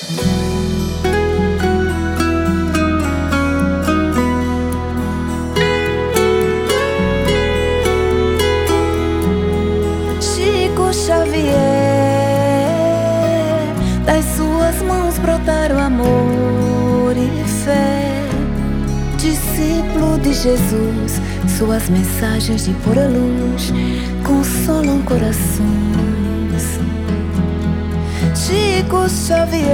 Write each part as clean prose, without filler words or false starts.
Chico Xavier, das suas mãos brotaram amor e fé. Discípulo de Jesus, suas mensagens de pura luz consolam corações. Chico Xavier,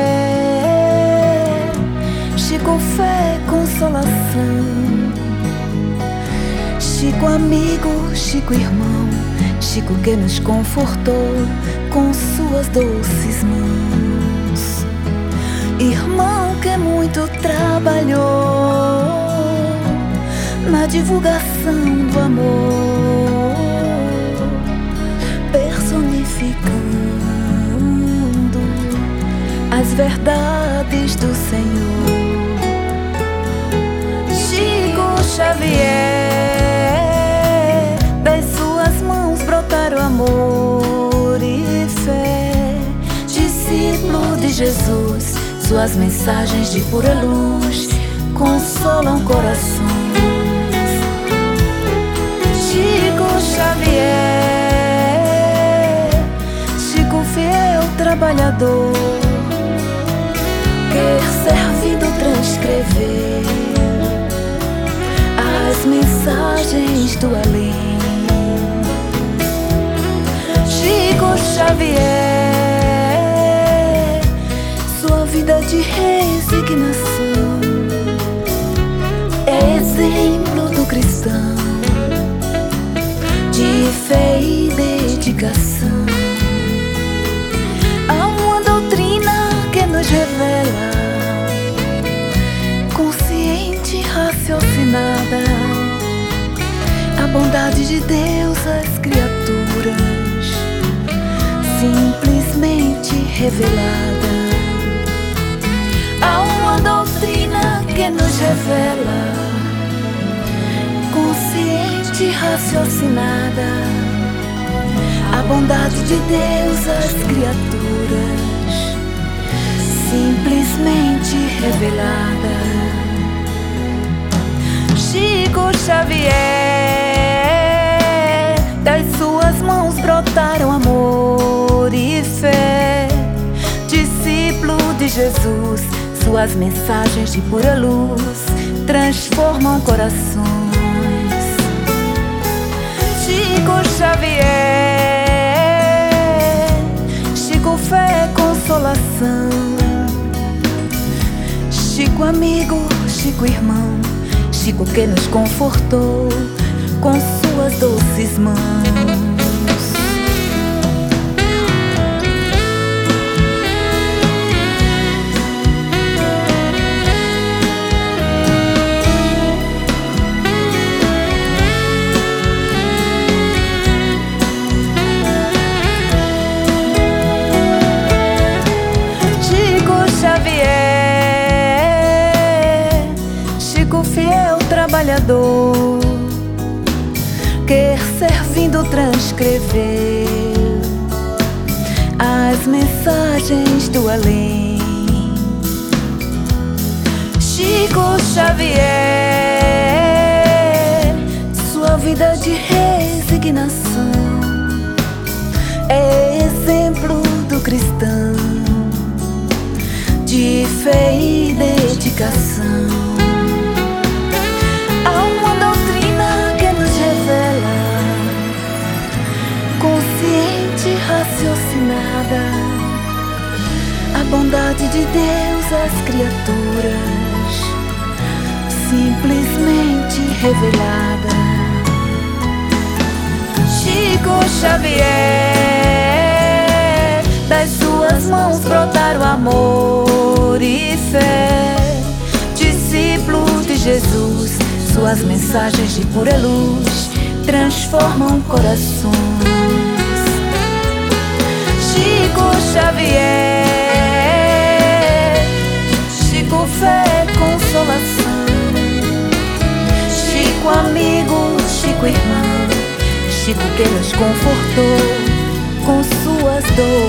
Chico fé, consolação. Chico amigo, Chico irmão, Chico que nos confortou com suas doces mãos. Irmão que muito trabalhou na divulgação do amor, personificando as verdades do Senhor. Chico Xavier, das suas mãos brotaram amor e fé. Discípulo de Jesus, suas mensagens de pura luz consolam corações. Chico Xavier, Chico fiel trabalhador, quer servindo transcrever as mensagens do além. Chico Xavier, sua vida de resignação é exemplo do cristão, de fé e dedicação. Há uma doutrina que nos revela, consciente e raciocinada, a bondade de Deus às criaturas, simplesmente revelada. Há uma doutrina que nos revela, consciente e raciocinada, a bondade de Deus às criaturas, simplesmente revelada. Chico Xavier, das suas mãos brotaram amor e fé. Discípulo de Jesus, suas mensagens de pura luz transformam corações. Chico Xavier, Chico fé, consolação. Chico amigo, Chico irmão, Chico que nos confortou com suas doces mãos. Fiel trabalhador, quer servindo transcrever as mensagens do além. Chico Xavier, sua vida de resignação é exemplo do cristão, de fé e dedicação. Há uma doutrina que nos revela, consciente e raciocinada, a bondade de Deus às criaturas, simplesmente revelada. Chico Xavier, das suas mãos brotaram amor e fé. Discípulo de Jesus, suas mensagens de pura luz transformam corações. Chico Xavier, Chico fé, consolação. Chico amigo, Chico irmão, Chico que nos confortou com suas dores.